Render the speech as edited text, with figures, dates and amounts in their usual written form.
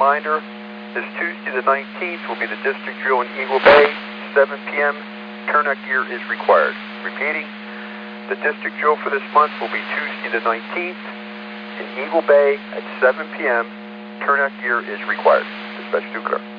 reminder, this Tuesday the 19th will be the district drill in Eagle Bay, 7 p.m. Turnout gear is required. Repeating, the district drill for this month will be Tuesday the 19th in Eagle Bay at 7 p.m. Turnout gear is required. Dispatch to clear.